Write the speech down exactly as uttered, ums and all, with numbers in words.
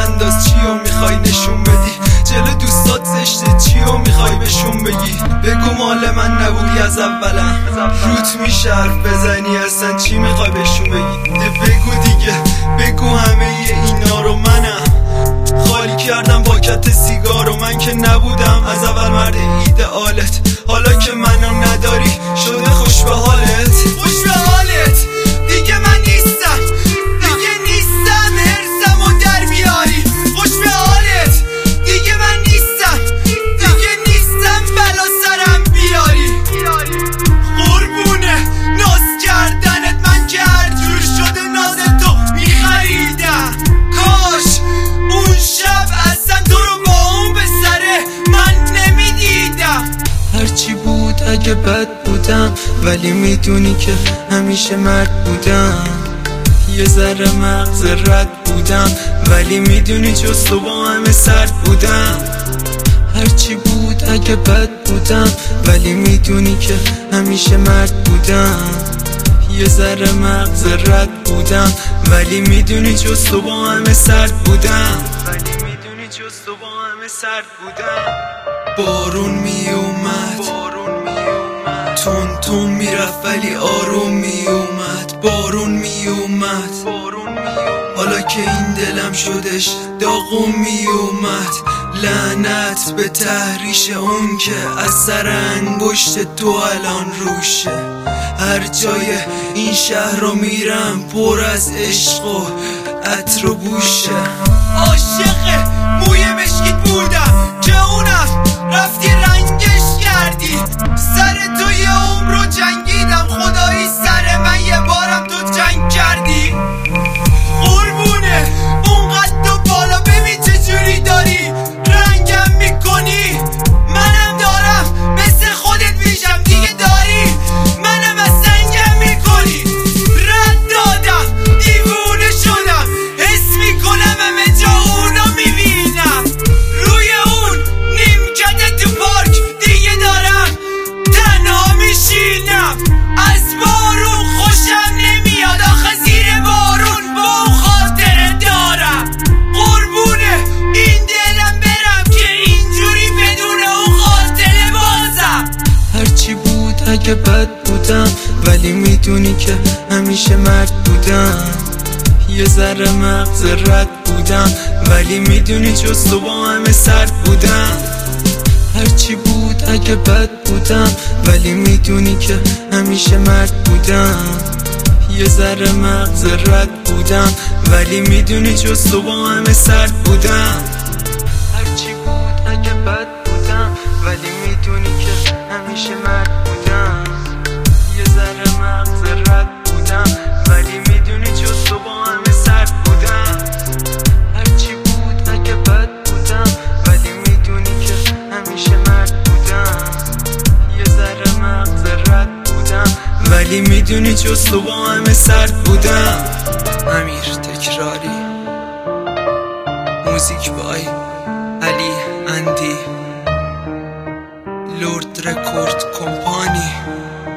انداز چیو میخوای نشون بدی، جلو دوستات زشته چیو میخوای بهشون بگی. بگو مال من نبودی از اولم، روت میشه حرف بزنی اصلا چی میخوای بهشون بگی. بگو دیگه بگو همه اینا رو منم خالی کردم پاکت سیگار و من که نبودم از اول مرد ایدئالت. حالا که منو نداری شده خوش به حالت، خوش به حالت. دیگه من نیستم، دیگه نیستم هرسم و در بیاری. خوش به حالت. دیگه من نیستم، دیگه نیستم بلا سرم بیاری. قربونه ناز کردنت من که هر جور شده ناز تو میخریدم. کاش اون شب اصلا تو رو با اون به سره من نمیدیدم. هرچی بود اگه بد بودم ولی میدونی که همیشه مرد بودم. یه ذره مغز رد بودم ولی میدونی جز تو با همه سرد بودم. هرچی بود اگه بد بودم ولی میدونی که همیشه مرد بودم. یه ذره مغز رد بودم ولی میدونی جز تو با همه سرد بودم. ولی میدونی جز تو با همه سرد بودم. بارون می اومد، بارون می اومد، تون تون میرفت ولی آروم می اومد. بارون می اومد، بارون می اومد، حالا که این دلم شدش داغون می اومد. لعنت به تحریش اون که از سر انگشت تو الان روشه. هر جای این شهر رو میرم پر از عشق و عطر و بوشه. عاشق موی مشکیت بودم که اونم رفتی رنگش کردی. سر تو یه عمر رو جنگیدم خدایی سر من یه بارم تو جنگ کردی. قربونه اونقدر تو بالا ببین چجوری داری رنگم میکنی. منم دارم مثل خودت میشم دیگه داری منم از سنگم میکنی. رد دادم دیوونه شدم حس میکنم همه جا اونو میبینم. روی اون نیمکت تو پارک دیگه دارم تنها میشینم. از بارون خوشم نمیاد آخه زیر بارون با اون خاطره دارم. قربونه این دلم برم که اینجوری بدون اون خاطره بازم. هرچی بود اگه بد بودم ولی میدونی که همیشه مرد بودم. یه ذره مغز رد بودم ولی میدونی جز تو با همه سرد بودم. هرچی بود اگه بد بودم ولی میدونی که همیشه مرد بودم. یه ذره مغز رد بودم ولی میدونی جز تو با همه سرد بودم. هرچی بود اگه بد بودم ولی میدونی که همیشه مرد بودم. یه ذره مغز رد بودم ولی میدونی جز تو با همه سرد بودم. هرچی بود اگه بد بودم ولی میدونی که همیشه مرد بودم. یه ذره مغز رد بودم ولی میدونی جز تو با همه سرد بودم. امیر تکراری، موزیک بای علی اندی، لورد رکورد کمپانی.